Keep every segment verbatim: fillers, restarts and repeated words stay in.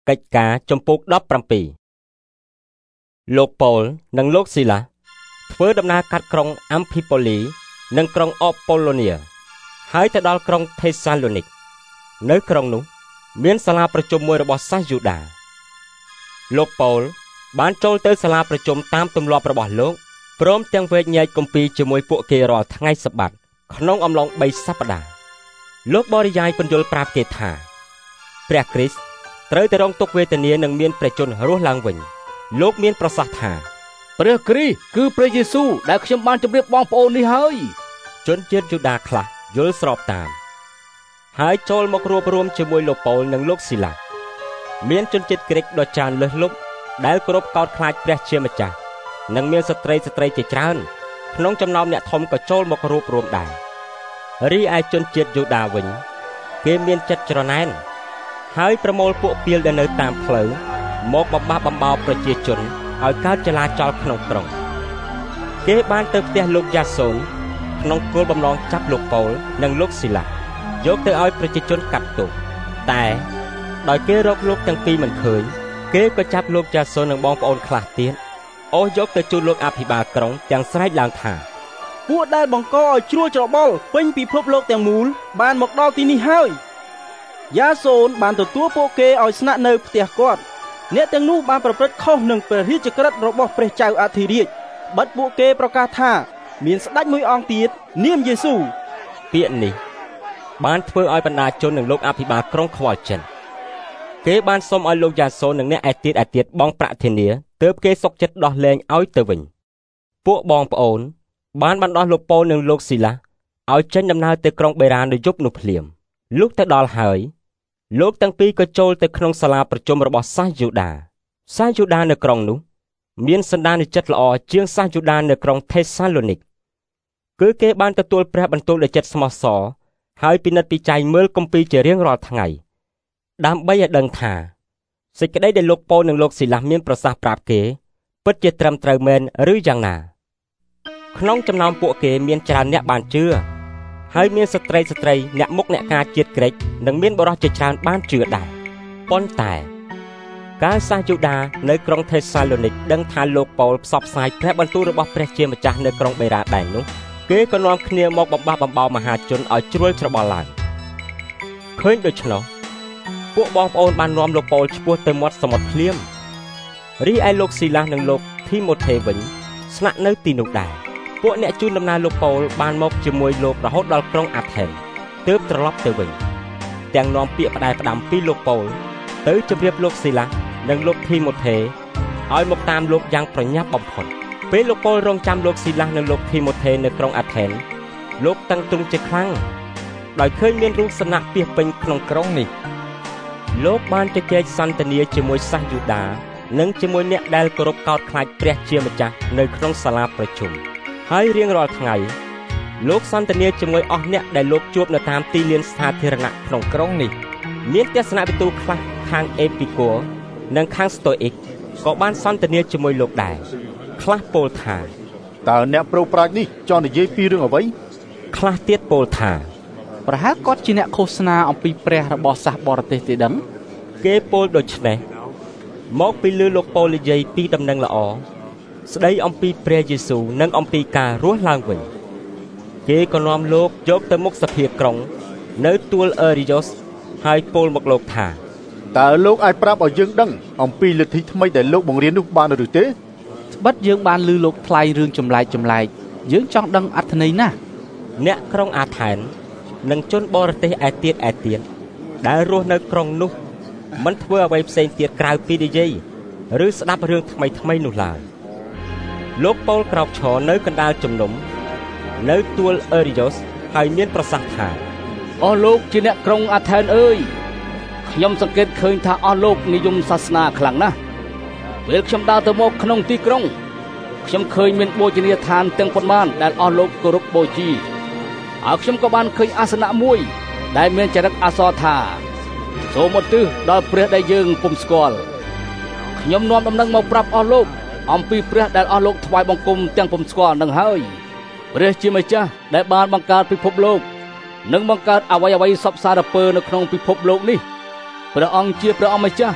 កិច្ចការចំពោះដប់ប្រាំពីរលោកប៉ូលនិងលោកស៊ីឡាធ្វើដំណើរកាត់ក្រុងអាំភីប៉ូលីនិងក្រុងអប៉ូឡូនៀហើយទៅដល់ក្រុងថេសាឡូនីកនៅក្រុងនោះមានសាលាប្រជុំមួយរបស់សាសយូដាលោកប៉ូលបានចូលទៅសាលាប្រជុំតាមទម្លាប់របស់លោកព្រមទាំងវេកញែកគម្ពីរជាមួយពួកគេរាល់ថ្ងៃសបាតក្នុងអំឡុងបីសប្តាហ៍លោកបរិយាយពន្យល់ប្រាប់គេថាព្រះគ្រីស្ទត្រូវតែរងទុក្ខវេទនានិងមានព្រះជន្មរស់ឡើងវិញលោកមានប្រសាសន៍ថាព្រះគ្រីស្ទគឺព្រះយេស៊ូវដែលខ្ញុំបានជម្រាបបងប្អូននេះហើយជនជាតិយូដាខ្លះយល់ស្របតាមហើយចូលមករួបរวมជាមួយលោកប៉ូលនិងលោកស៊ីឡាមានជនជាតិក្រិកដ៏ច្រើនលើសលប់ដែលគោរពកោតខ្លាចព្រះជាម្ចាស់និងមានស្ត្រីស្ត្រីជាច្រើនក្នុងចំណោមអ្នកធំក៏ចូលមករួបរวมដែររីឯជនជាតិយូដាវិញគេមានចិត្តច្រណែនហើយប្រមូលពួកពាលដែលនៅតាមផ្លូវមកបំបះបំបោប្រជាជនឲ្យកើតចលាចលក្នុងក្រុងគេបានទៅផ្ទះលោកយ៉ាសូនក្នុងគោលបំណងចាប់លោកប៉ូលនិងលោកស៊ីឡាយកទៅឲ្យប្រជាជនកាត់ទោសតែដោយគេរកលោកទាំងពីរមិនឃើញគេក៏ចាប់លោកយ៉ាសូននិងបងប្អូនខ្លះទៀតអូសយកទៅជូនលោកអភិបាលក្រុងទាំងស្រែកឡើងថាពួកដែលបង្កឲ្យជ្រួលច្របល់ពេញពិភពលោកទាំងមូលបានមកដល់ទីនេះហើយយ៉ាសូនបានទទួលពួកគេឲ្យស្នាក់នៅផ្ទះគាត់អ្នកទាំងនោះបានប្រព្រឹត្តខុសនឹងព្រះរាជក្រឹត្យរបស់ព្រះចៅអធិរាជបិទពួកគេប្រកាសថាមានស្ដេចមួយអង្គទៀតនាមយេស៊ូវពាក្យនេះបានធ្វើឲ្យបណ្ដាជននិងលោកអភិបាលក្រុងខ្វល់ចិត្តគេបានសុំឲ្យលោកយ៉ាសូននិងអ្នកឯទៀតឯទៀតបង់ប្រាក់ធានាទើបគេសុកចិត្តដោះលែងឲ្យទៅវិញពួកបងប្អូនបានបណ្ដោះលោកប៉ូលនិងលោកស៊ីឡាឲ្យចេញដំណើរទៅក្រុងបេរ៉ានៅយប់នោះភ្លាមលុះទៅដល់ហើយលោកទាំងពីរក៏ចូលទៅក្នុងសាលាប្រជុំរបស់សាសយូដាសាសយូដានៅក្រុងនោះមានសន្តានចិត្តល្អជាងសាសយូដានៅក្រុងថេសាឡូនីកគឺគេបានទទួលព្រះបន្ទូលដោយចិត្តស្មោះសរហើយពិនិត្យពិច័យមើលគម្ពីរជារៀងរាល់ថ្ងៃដើម្បីឲ្យដឹងថាសេចក្តីដែលលោកប៉ូលនិងលោកស៊ីឡាមានប្រសាសន៍ប្រាប់គេពិតជាត្រឹមត្រូវមែនឬយ៉ាងណាក្នុងចំណោមពួកគេមានច្រើនអ្នកបានជឿហើយមានស្ត្រីស្ត្រីអ្នកមុខអ្នកការជាតិក្រិកនិងមានបរិសុទ្ធជាច្រើនបានជឿដែរប៉ុន្តែកាលសាសយូដានៅក្រុងថេសាឡូនីកដឹងថាលោកប៉ូលផ្សព្វផ្សាយព្រះបន្ទូលរបស់ព្រះជាម្ចាស់នៅក្រុងបេរ៉ាដែរនោះគេក៏នាំគ្នាមកបំបះបំបោមហាជនឲ្យជ្រួលច្របល់ឡើងឃើញដូច្នោះពួកបងប្អូនបាននាំលោកប៉ូលឆ្ពោះទៅមាត់សមុទ្រភ្លាមរីឯលោកស៊ីឡានិងលោកធីម៉ូថេវិញស្នាក់នៅទីនោះដែរពួកអ្នកជូនដំណើរលោកប៉ូលបានមកជាមួយលោករហូតដល់ក្រុងអាថែនទើបត្រឡប់ទៅវិញទាំងនាំពាក្យផ្ដាយផ្ដាំពីលោកប៉ូលទៅជម្រាបលោកស៊ីឡានិងលោកធីម៉ូថេឲ្យមកតាមលោកយ៉ាងប្រញាប់បំផុតពេលលោកប៉ូលរងចាំលោកស៊ីឡានិងលោកធីម៉ូថេនៅក្រុងអាថែនលោកតឹងទ្រង់ជាខ្លាំងដោយឃើញមានរូបសំណាកពាសពេញក្នុងក្រុងនេះលោកបានជជែកសន្ទនាជាមួយសាសយូដានិងជាមួយអ្នកដែលគោរពកោតខ្លាចព្រះជាម្ចាស់នៅក្នុងសាលាប្រជុំហើយរៀងរាល់ថ្ងៃលោកសន្ទនាជាមួយអស់អ្នកដែលលោកជួបនៅតាមទីលានសាធារណៈក្នុងក្រុងនេះមានទស្សនវិទូខ្លះខាងអេពីកូនិងខាងស្តូអ៊ិកក៏បានសន្ទនាជាមួយលោកដែរខ្លះពោលថាតើអ្នកប្រុសប្រាជ្ញនេះចង់និយាយពីរឿងអ្វីខ្លះទៀតពោលថាប្រហែលគាត់ជាអ្នកឃោសនាអំពីព្រះរបស់សាសបរទេសទេដឹងគេពោលដូច្នេះមកពីលឺលោកប៉ូលនិយាយពីដំណឹងល្អស្ដីអំពីព្រះយេស៊ូវនិងអំពីការរស់ឡើងវិញគេក៏នាំលោកយកទៅមុខសភាក្រុងនៅទួលអឺរីយ៉ូសហើយពោលមកលោកថាតើលោកអាចប្រាប់ឲ្យយើងដឹងអំពីលទ្ធិថ្មីដែលលោកបង្រៀននោះបានឬទេត្បិតយើងបានលឺលោកថ្លែងរឿងចម្លែកចម្លែកយើងចង់ដឹងអត្ថន័យណាស់អ្នកក្រុងអាថែននិងជនបរទេសឯទៀតឯទៀតដែលរស់នៅក្រុងនោះមិនធ្វើអ្វីផ្សេងទៀតក្រៅពីនិយាយឬស្ដាប់រឿងថ្មីថ្មីនោះឡើយលោកប៉ូលក្រោកឈរនៅកណ្ដាលជំនុំនៅទួលអឺរីយ៉ូសហើយមានប្រសាសន៍ថាអស់លោកជាអ្នកក្រុងអាថែនអើយខ្ញុំសង្កេតឃើញថាអស់លោកនិយមសាសនាខ្លាំងណាស់ពេលខ្ញុំដើរទៅមកក្នុងទីក្រុងខ្ញុំឃើញមានបូជនីយដ្ឋានទាំងប៉ុន្មានដែលអស់លោកគោរពបូជាហើយខ្ញុំក៏បានឃើញអាសនៈមួយដែលមានចរិតអក្សរថាសូមឧទ្ទិសដល់ព្រះដែលយើងពុំស្គាល់ខ្ញុំនាំដំណឹងមកប្រាប់អស់លោកអំពីព្រះដែលអស់លោកថ្វាយបង្គំទាំងពុំស្គាល់នឹងហើយព្រះជាម្ចាស់ដែលបានបង្កើតពិភពលោកនិងបង្កើតអ្វីអ្វីសពសារពើនៅក្នុងពិភពលោកនេះព្រះអង្គជាព្រះអម្ចាស់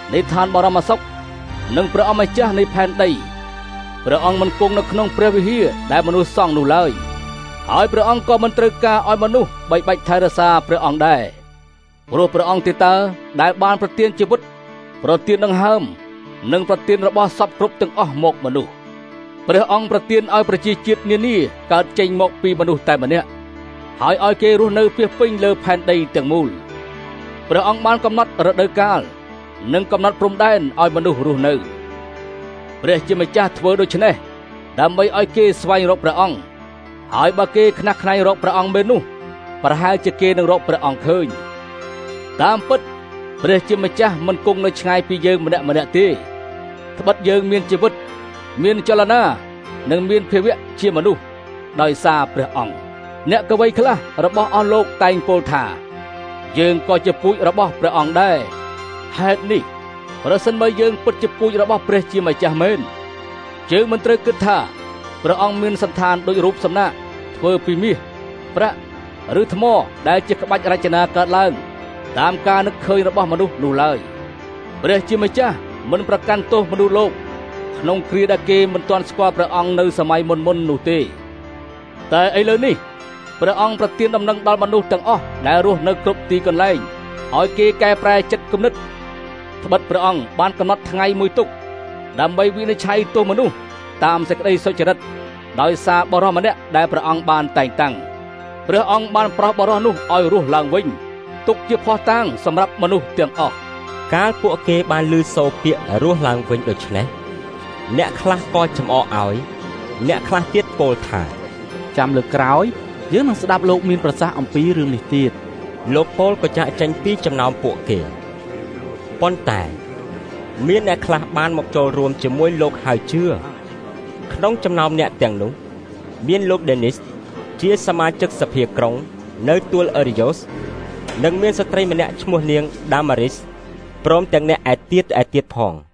នៃឋានបរមសុខនិងព្រះអម្ចាស់នៃផែនដីព្រះអង្គមិនគង់នៅក្នុងព្រះវិហារដែលមនុស្សសង់នោះឡើយហើយព្រះអង្គក៏មិនត្រូវការឲ្យមនុស្សបីបាច់ថែរក្សាព្រះអង្គដែរព្រោះព្រះអង្គទេតើដែលបានប្រទានជីវិតប្រទានដង្ហើមនិងប្រទានរបស់សពគ្រប់ទាំងអស់មកមនុស្សព្រះអង្គប្រទានឲ្យប្រជាជាតិនានាកើតចេញមកពីមនុស្សតែម្នាក់ហើយឲ្យគេរស់នៅពាសពេញលើផែនដីទាំងមូលព្រះអង្គបានកំណត់រដូវកាលនិងកំណត់ព្រំដែនឲ្យមនុស្សរស់នៅព្រះជាម្ចាស់ធ្វើដូច្នេះដើម្បីឲ្យគេស្វែងរកព្រះអង្គហើយបើគេខ្នះខ្នែងរកព្រះអង្គមែននោះប្រហែលជាគេនឹងរកព្រះអង្គឃើញតាមពិតព្រះជាម្ចាស់មិនគង់នៅឆ្ងាយពីយើងម្នាក់ម្នាក់ទេត្បិតយើងមានជីវិតមានចលនានិងមានភាវៈជាមនុស្សដោយសារព្រះអង្គអ្នកកវីខ្លះរបស់អស់លោកតែងពោលថាយើងក៏ជាពូជរបស់ព្រះអង្គដែរហេតុនេះប្រសិនបើយើងពិតជាពូជរបស់ព្រះជាម្ចាស់មែនយើងមិនត្រូវគិតថាព្រះអង្គមានសន្តានដូចរូបសំណាកធ្វើពីមាសប្រាក់ឬថ្មដែលជាក្បាច់រចនាកើតឡើងតាមការនឹកឃើញរបស់មនុស្សនោះឡើយព្រះជាម្ចាស់មិនប្រកាន់ទោសមនុស្សលោកក្នុងគ្រាដែលគេមិនទាន់ស្គាល់ព្រះអង្គនៅសម័យមុនមុននោះទេតែឥឡូវនេះព្រះអង្គប្រទានដំណឹងដល់មនុស្សទាំងអស់ដែលរស់នៅគ្រប់ទីកន្លែងឲ្យគេកែប្រែចិត្តគំនិតត្បិតព្រះអង្គបានកំណត់ថ្ងៃមួយទុកដើម្បីវិនិច្ឆ័យទោសមនុស្សតាមសេចក្តីសុចរិតដោយសារបរិសម្នាក់ដែលព្រះអង្គបានតែងតាំងព្រះអង្គបានប្រោសបរិសនោះឲ្យរស់ឡើងវិញទុកជាភ័ស្តុតាងសម្រាប់មនុស្សទាំងអស់កាលពួកគេបានឮសូរពាក្យរស់ឡើងវិញដូច្នេះអ្នកខ្លះក៏ចំអកឲ្យអ្នកខ្លះទៀតពោលថាចាំលើកក្រោយយើងនឹងស្ដាប់លោកមានប្រសាសន៍អំពីរឿងនេះទៀតលោកពោលក៏ចាក់ចេញពីចំណោមពួកគេប៉ុន្តែមានអ្នកខ្លះបានមកចូលរួមជាមួយលោកហើយជឿក្នុងចំណោមអ្នកទាំងនោះមានលោកដេនីសជាសមាជិកសភាក្រុងនៅទួលអេរីយ៉ូសនិងមានស្ត្រីម្នាក់ឈ្មោះនាងដាម៉ារីសព្រមទាំងអ្នកឯទៀតឯទៀតផង